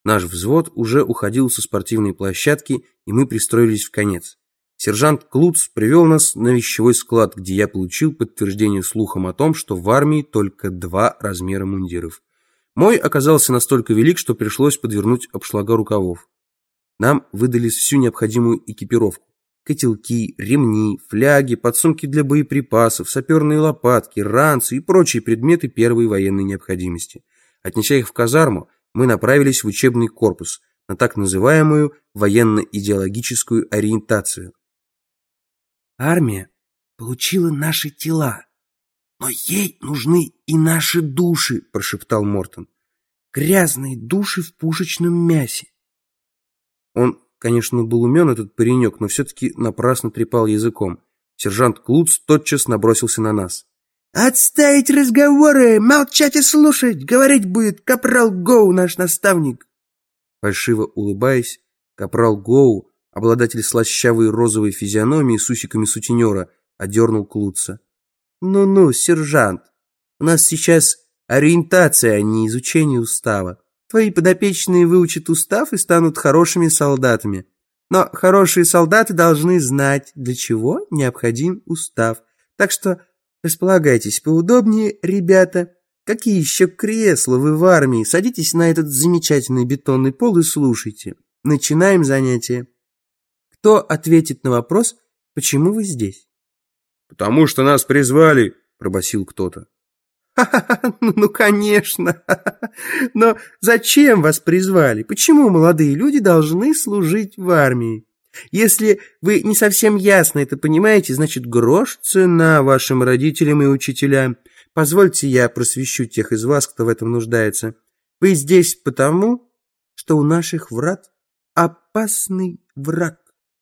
Наш взвод уже уходил со спортивной площадки, и мы пристроились в конец. Сержант Клуц привел нас на вещевой склад, где я получил подтверждение слухам о том, что в армии только 2 размера мундиров. Мой оказался настолько велик, что пришлось подвернуть обшлага рукавов. Нам выдали всю необходимую экипировку. Котелки, ремни, фляги, подсумки для боеприпасов, саперные лопатки, ранцы и прочие предметы первой военной необходимости. Отнеся их в казарму, мы направились в учебный корпус на так называемую военно-идеологическую ориентацию. Армия получила наши тела, но ей нужны и наши души, прошептал Мортон. Грязные души в пушечном мясе. Он, конечно, был умен, этот паренек, но все-таки напрасно трепал языком. Сержант Клуц тотчас набросился на нас. «Отставить разговоры! Молчать и слушать! Говорить будет капрал Гоу, наш наставник!» Фальшиво улыбаясь, капрал Гоу, обладатель слащавой розовой физиономии с усиками сутенера, одернул Клуца. «Ну-ну, сержант, у нас сейчас ориентация, а не изучение устава. Твои подопечные выучат устав и станут хорошими солдатами. Но хорошие солдаты должны знать, для чего необходим устав. Так что располагайтесь поудобнее, ребята. Какие еще кресла вы в армии? Садитесь на этот замечательный бетонный пол и слушайте. Начинаем занятие. Кто ответит на вопрос, почему вы здесь?» «Потому что нас призвали», — пробасил кто-то. «Ха-ха-ха, ну, конечно. Но зачем вас призвали? Почему молодые люди должны служить в армии? Если вы не совсем ясно это понимаете, значит, грош цена вашим родителям и учителям. Позвольте, я просвещу тех из вас, кто в этом нуждается. Вы здесь потому, что у наших врат опасный враг.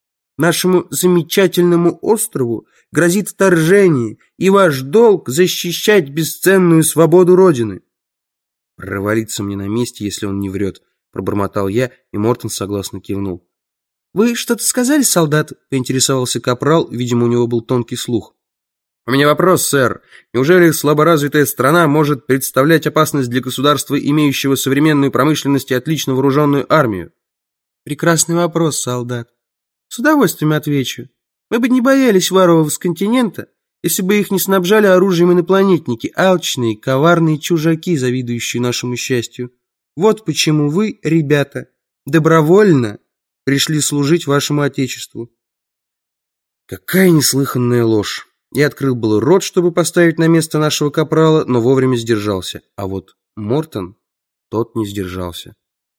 Нашему замечательному острову грозит вторжение, и ваш долг защищать бесценную свободу Родины». «Провалиться мне на месте, если он не врет», — пробормотал я, и Мортон согласно кивнул. «Вы что-то сказали, солдат?» — поинтересовался капрал, видимо, у него был тонкий слух. «У меня вопрос, сэр. Неужели слаборазвитая страна может представлять опасность для государства, имеющего современную промышленность и отлично вооруженную армию?» «Прекрасный вопрос, солдат. С удовольствием отвечу. Мы бы не боялись варваров с континента, если бы их не снабжали оружием инопланетники, алчные, коварные чужаки, завидующие нашему счастью. Вот почему вы, ребята, добровольно пришли служить вашему отечеству». Какая неслыханная ложь. Я открыл был рот, чтобы поставить на место нашего капрала, но вовремя сдержался. А вот Мортон, тот не сдержался.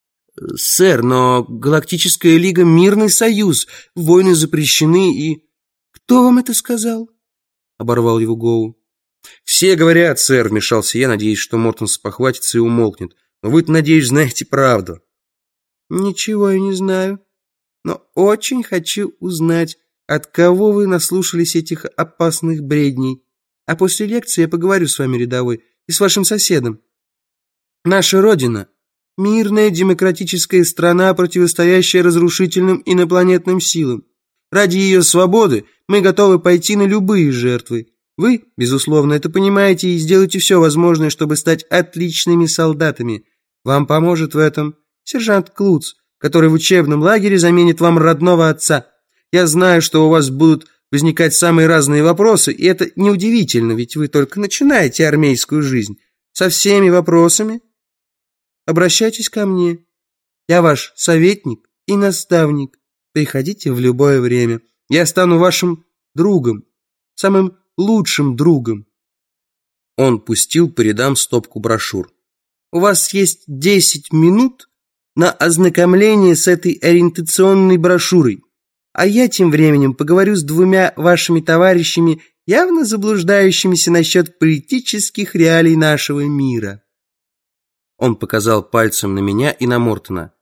«Сэр, но Галактическая Лига — мирный союз, войны запрещены и...» «Кто вам это сказал?» — оборвал его Гоу. «Все говорят, сэр», — вмешался я, надеясь, что Мортон спохватится и умолкнет. «Но вы-то, надеюсь, знаете правду». «Ничего я не знаю, но очень хочу узнать, от кого вы наслушались этих опасных бредней. А после лекции я поговорю с вами, рядовой, и с вашим соседом. Наша Родина — мирная демократическая страна, противостоящая разрушительным инопланетным силам. Ради ее свободы мы готовы пойти на любые жертвы. Вы, безусловно, это понимаете и сделаете все возможное, чтобы стать отличными солдатами. Вам поможет в этом сержант Клуц, который в учебном лагере заменит вам родного отца. Я знаю, что у вас будут возникать самые разные вопросы, и это неудивительно, ведь вы только начинаете армейскую жизнь. Со всеми вопросами обращайтесь ко мне. Я ваш советник и наставник. Приходите в любое время. Я стану вашим другом, самым лучшим другом». Он пустил по рядам стопку брошюр. «У вас есть 10 минут на ознакомление с этой ориентационной брошюрой, а я тем временем поговорю с 2 вашими товарищами, явно заблуждающимися насчет политических реалий нашего мира». Он показал пальцем на меня и на Мортона.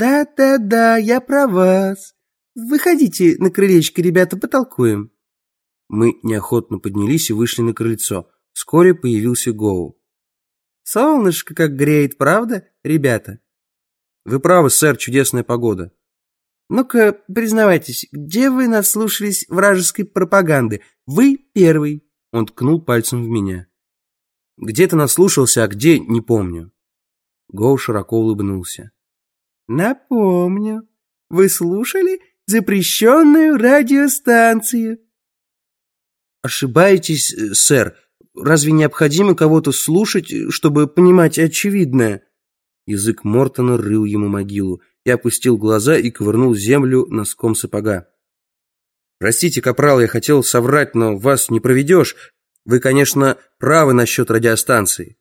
«Да, я про вас. Выходите на крылечко, ребята, потолкуем». Мы неохотно поднялись и вышли на крыльцо. Вскоре появился Гоу. «Солнышко как греет, правда, ребята?» «Вы правы, сэр, чудесная погода». «Ну-ка, признавайтесь, где вы наслушались вражеской пропаганды? Вы первый». Он ткнул пальцем в меня. «Где-то наслушался, а где — не помню». Гоу широко улыбнулся. Напомню, вы слушали запрещенную радиостанцию. Ошибаетесь, сэр. Разве необходимо кого-то слушать, чтобы понимать очевидное? Язык Мортона рыл ему могилу. Я опустил глаза и ковырнул землю носком сапога. Простите, капрал, я хотел соврать, но вас не проведешь. Вы, конечно, правы насчет радиостанции.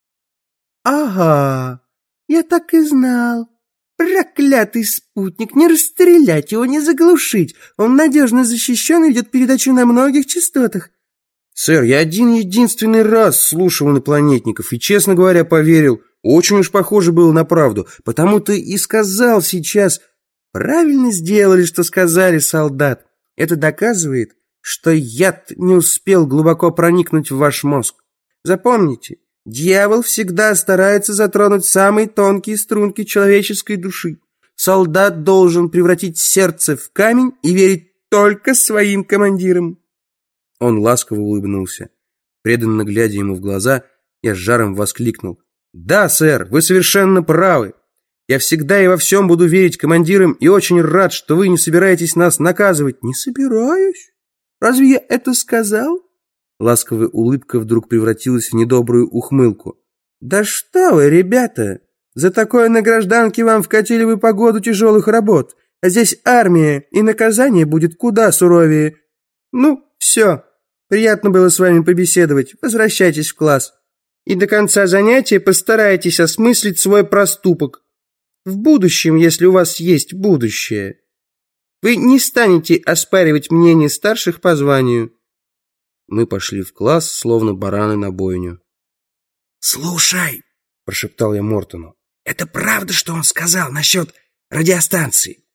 Ага, я так и знал. Проклятый спутник, не расстрелять его, не заглушить. Он надежно защищен и ведет передачу на многих частотах. Сэр, я один-единственный раз слушал инопланетников и, честно говоря, поверил. Очень уж похоже было на правду. Потому-то и сказал сейчас. Правильно сделали, что сказали, солдат. Это доказывает, что яд не успел глубоко проникнуть в ваш мозг. Запомните, дьявол всегда старается затронуть самые тонкие струнки человеческой души. Солдат должен превратить сердце в камень и верить только своим командирам. Он ласково улыбнулся. Преданно глядя ему в глаза, я с жаром воскликнул. «Да, сэр, вы совершенно правы. Я всегда и во всем буду верить командирам и очень рад, что вы не собираетесь нас наказывать». «Не собираюсь? Разве я это сказал?» Ласковая улыбка вдруг превратилась в недобрую ухмылку. «Да что вы, ребята! За такое на гражданке вам вкатили бы по году тяжелых работ, а здесь армия, и наказание будет куда суровее. Ну, все, приятно было с вами побеседовать, возвращайтесь в класс. И до конца занятия постарайтесь осмыслить свой проступок. В будущем, если у вас есть будущее, вы не станете оспаривать мнение старших по званию». Мы пошли в класс, словно бараны на бойню. «Слушай», — прошептал я Мортону, — «это правда, что он сказал насчет радиостанции?»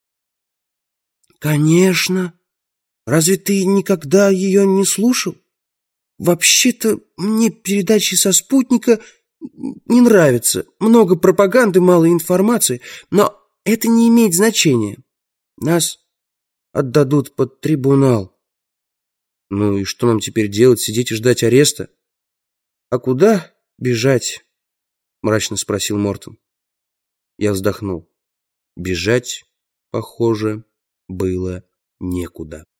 «Конечно. Разве ты никогда ее не слушал? Вообще-то мне передачи со спутника не нравятся. Много пропаганды, мало информации, но это не имеет значения. Нас отдадут под трибунал». «Ну и что нам теперь делать, сидеть и ждать ареста?» «А куда бежать?» — мрачно спросил Мортон. Я вздохнул. Бежать, похоже, было некуда.